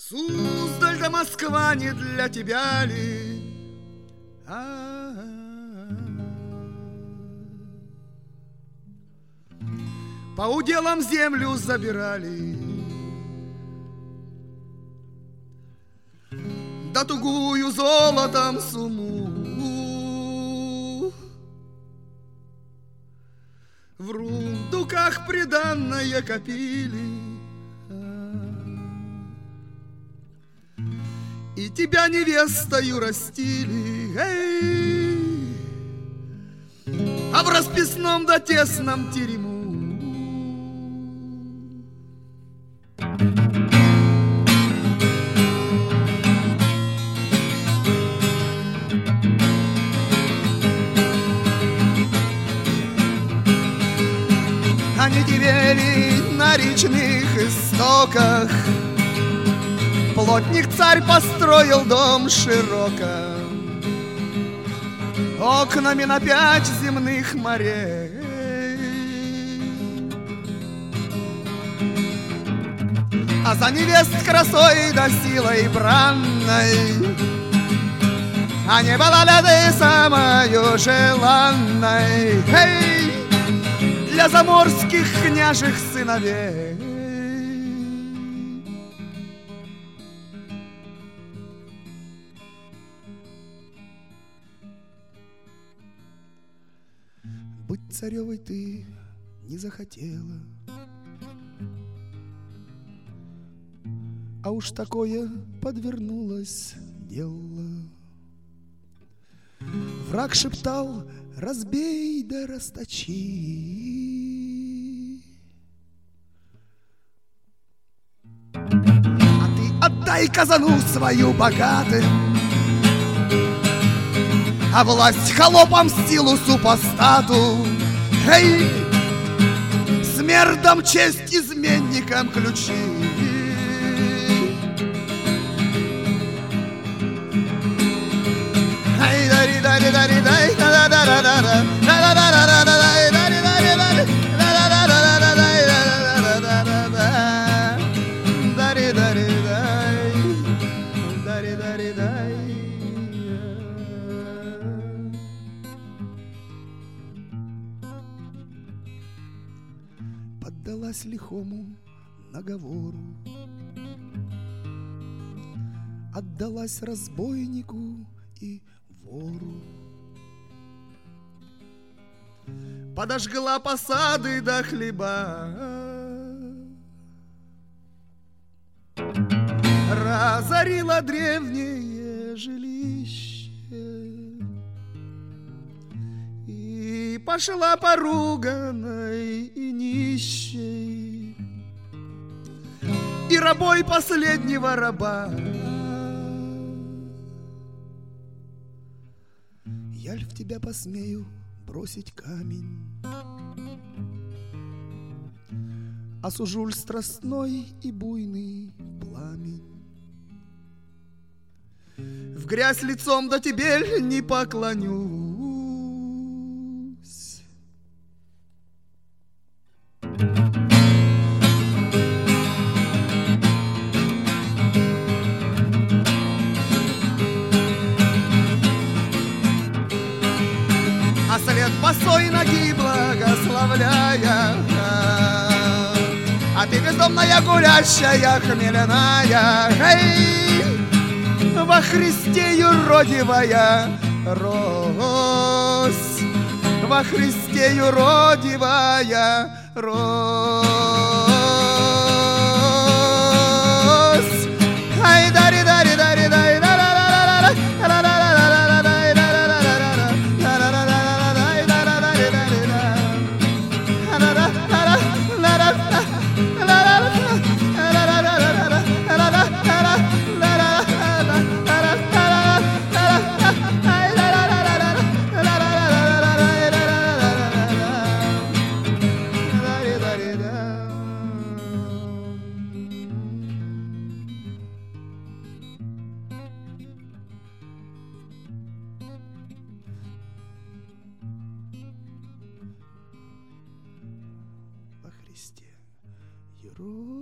Суздаль да Москва не для тебя ли? По уделам землю забирали, да тугую золотом сумму в рундуках приданное копили. И тебя невестою растили, а в расписном да тесном терему они девели на речных истоках. Плотник-царь построил дом широко, окнами на 5 земных морей. А за невест красой да силой бранной, а не была ли ты самою желанной для заморских княжих сыновей? Быть царевой ты не захотела, а уж такое подвернулось дело. Враг шептал: разбей да расточи, а ты отдай казану свою богатым, а власть холопам, силу супостату. Смердом честь изменникам ключи. Поддалась лихому наговору, отдалась разбойнику и вору, подожгла посады до хлеба, разорила древнее жилище и пошла поруганной и нищей, и рабой последнего раба. Я ль в тебя посмею бросить камень, осужу ль страстной и буйный пламень? В грязь лицом да тебе ль не поклонюсь? А след босой ноги благословляя, а ты бездомная гулящая хмельная, во Христе юродивая рось, во Христе юродивая рось. Ай, дари, дари, дари, дари, во Христе юродивая.